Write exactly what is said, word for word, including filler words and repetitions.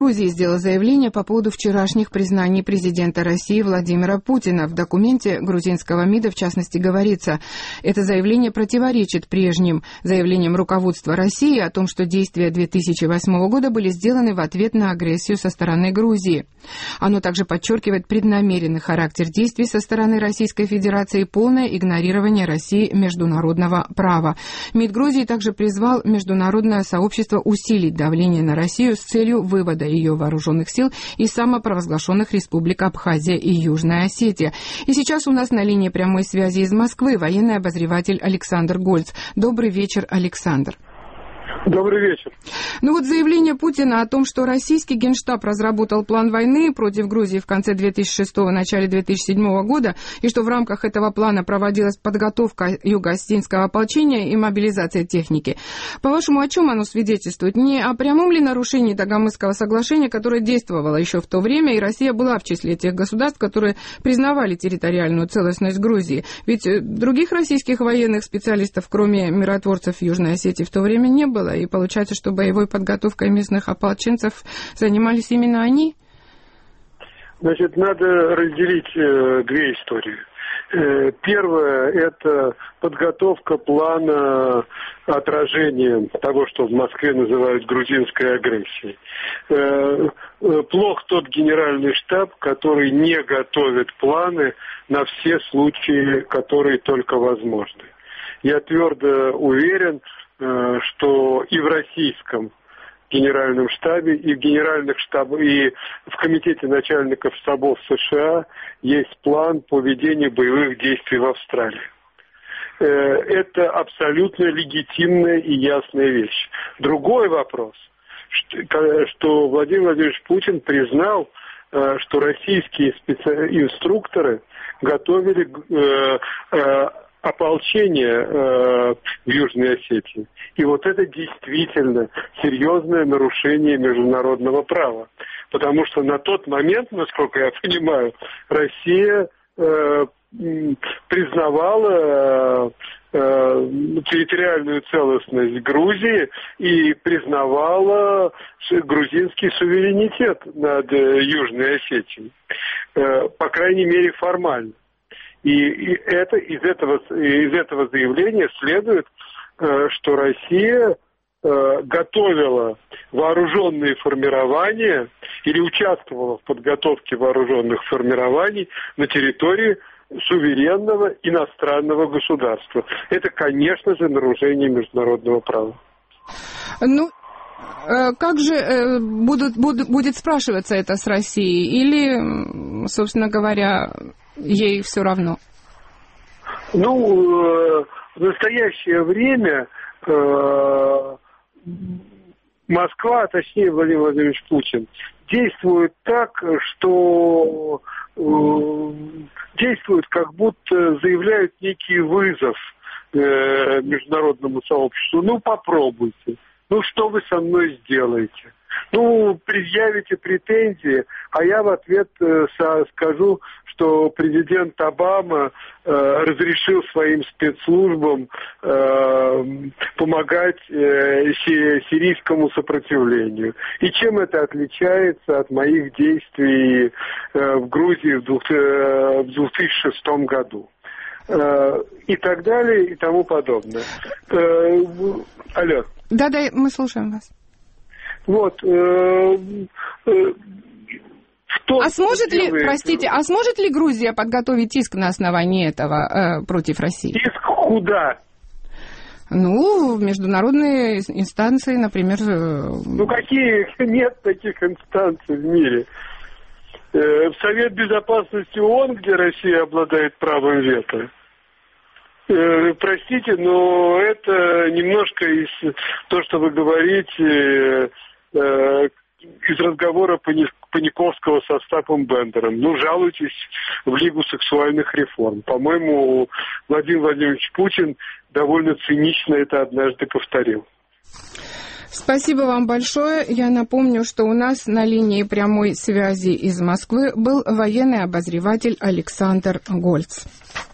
Грузия сделала заявление по поводу вчерашних признаний президента России Владимира Путина. В документе грузинского МИДа, в частности, говорится, это заявление противоречит прежним заявлениям руководства России о том, что действия две тысячи восьмого года были сделаны в ответ на агрессию со стороны Грузии. Оно также подчеркивает преднамеренный характер действий со стороны Российской Федерации и полное игнорирование России международного права. МИД Грузии также призвал международное сообщество усилить давление на Россию с целью вывода ее вооруженных сил из самопровозглашенных республик Абхазия и Южная Осетия. И сейчас у нас на линии прямой связи из Москвы военный обозреватель Александр Гольц. Добрый вечер, Александр. Добрый вечер. Ну вот заявление Путина о том, что российский Генштаб разработал план войны против Грузии в конце две тысячи шестого, начале две тысячи седьмого года, и что в рамках этого плана проводилась подготовка юго-осетинского ополчения и мобилизация техники. По-вашему, о чем оно свидетельствует? Не о прямом ли нарушении Дагомысского соглашения, которое действовало еще в то время, и Россия была в числе тех государств, которые признавали территориальную целостность Грузии? Ведь других российских военных специалистов, кроме миротворцев Южной Осетии, в то время не было. И получается, что боевой подготовкой местных ополченцев занимались именно они? Значит, надо разделить э, две истории. Э, первое – это подготовка плана отражения того, что в Москве называют грузинской агрессией. Э, э, плох тот генеральный штаб, который не готовит планы на все случаи, которые только возможны. Я твердо уверен, что и в российском генеральном штабе, и в генеральных штабах, и в комитете начальников штабов США есть план по ведению боевых действий в Австралии. Это абсолютно легитимная и ясная вещь. Другой вопрос, что Владимир Владимирович Путин признал, что российские специ... инструкторы готовили ополчение э, в Южной Осетии. И вот это действительно серьезное нарушение международного права. Потому что на тот момент, насколько я понимаю, Россия э, признавала э, э, территориальную целостность Грузии и признавала грузинский суверенитет над э, Южной Осетией. Э, по крайней мере, формально. И, и это, из, этого, из этого заявления следует, э, что Россия э, готовила вооруженные формирования или участвовала в подготовке вооруженных формирований на территории суверенного иностранного государства. Это, конечно же, нарушение международного права. Ну, как же будут, будут, будет спрашиваться это с Россией? Или, собственно говоря, ей все равно? Ну, в настоящее время Москва, точнее Владимир Владимирович Путин, действует так, что действует, как будто заявляют некий вызов международному сообществу. Ну, попробуйте. Ну, что вы со мной сделаете? Ну, предъявите претензии, а я в ответ э, со, скажу, что президент Обама э, разрешил своим спецслужбам э, помогать э, сирийскому сопротивлению. И чем это отличается от моих действий э, в Грузии в, двух, э, в две тысячи шестом году? Э, и так далее, и тому подобное. Э, алло. Да-да, мы слушаем вас. Вот. Э, э, что а сможет ли, делает... простите, а сможет ли Грузия подготовить иск на основании этого э, против России? Иск куда? Ну, в международные инстанции, например. Э... Ну, какие? Нет таких инстанций в мире. Э, в Совет Безопасности ООН, где Россия обладает правом вето. Э, простите, но это немножко из то, что вы говорите, э, из разговора Паниковского со Остапом Бендером. Ну, жалуйтесь в Лигу сексуальных реформ. По-моему, Владимир Владимирович Путин довольно цинично это однажды повторил. Спасибо вам большое. Я напомню, что у нас на линии прямой связи из Москвы был военный обозреватель Александр Гольц.